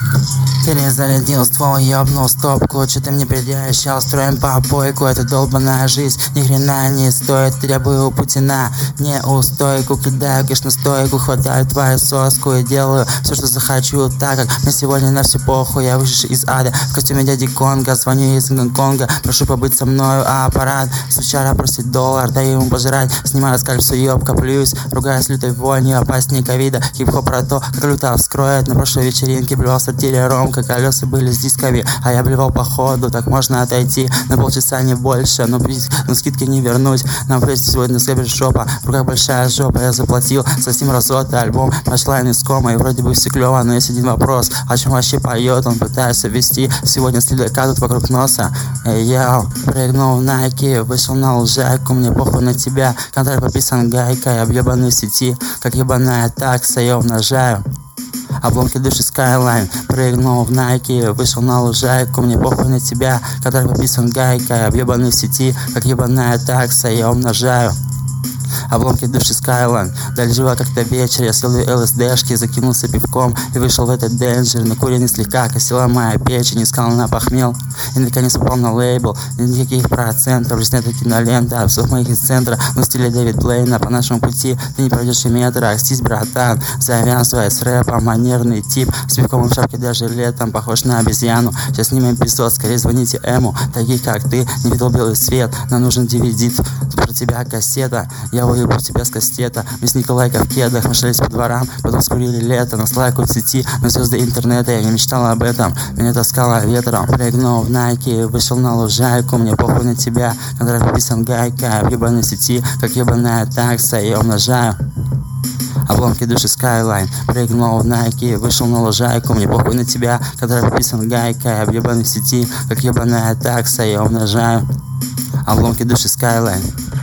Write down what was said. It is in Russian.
Перезарядил ствол, ёбнул стопку. Чё ты мне предъявлял, строим попойку. Это долбаная жизнь, ни хрена не стоит. Требую у Путина неустойку. Кидаю кэш на стойку, хватаю твою соску и делаю все, что захочу. Так как мне сегодня на все похуй. Я вышел из ада в костюме дяди Конга. Звоню из Гонконга, прошу побыть со мною. А аппарат с вчера просит $1, даю ему пожрать. Снимаю скальпсу, ёбка, плююсь. Ругаюсь лютой вонью, опаснее ковида. Хип-хоп про то, как люта вскроет. На прошлой вечеринке блевал в сортире Ромка. Колеса были с дисками, а я блевал по ходу. Так можно отойти на полчаса, не больше. Но скидки не вернуть. Нам придется сегодня с шопа. В руках большая жопа. Я заплатил за Steam разоты. Альбом Матчлайн из кома. И вроде бы все клево, но есть один вопрос. О чем вообще поет? Он пытается ввести. Сегодня следака тут вокруг носа. Я прыгнул в Nike, вышел на лужайку. Мне похуй на тебя. Контракт подписан гайкой. Объебанный в сети, как ебаная такса. Я умножаю обломки души Skyline. Прыгнул в Nike, вышел на лужайку. Мне похуй на тебя, который подписан гайкой. Объебанный в сети, как ебаная такса. Я умножаю обломки души Skyline. Далее жила как-то вечер, я съел ЛСДшки, закинулся пивком и вышел в этот денджер. Накуренный слегка, косила моя печень, искал на похмел. И наконец попал на лейбл, никаких процентов. Лишь снята кинолента, обзор моих из центра. Но в стиле Дэвид Блейна, по нашему пути ты не пройдешь и метра. Акстись, братан, завязывай с рэпом. Манерный тип, с пивком в шапке даже летом. Похож на обезьяну, сейчас снимем эпизод. Скорее звоните Эму, таких как ты не видел белый свет. Нам нужен DVD, про тебя кассета. Я уебу тебя с кастета. Мы с Николайкой в кедах, мы шлялись по дворам, потом скурили лето. Нас лайкают в сети, на звезды интернета. Я не мечтал об этом, меня таскало ветром. Прыгнул в Nike, вышел на лужайку. Мне похуй на тебя, контракт подписан гайкой. Объебанный в сети, как ебаная такса. Я умножаю обломки души Skyline. Прыгнул в Nike, вышел на лужайку. Мне похуй на тебя, контракт подписан гайкой. Объебанный в сети, как ебаная такса. Я умножаю обломки души Skyline.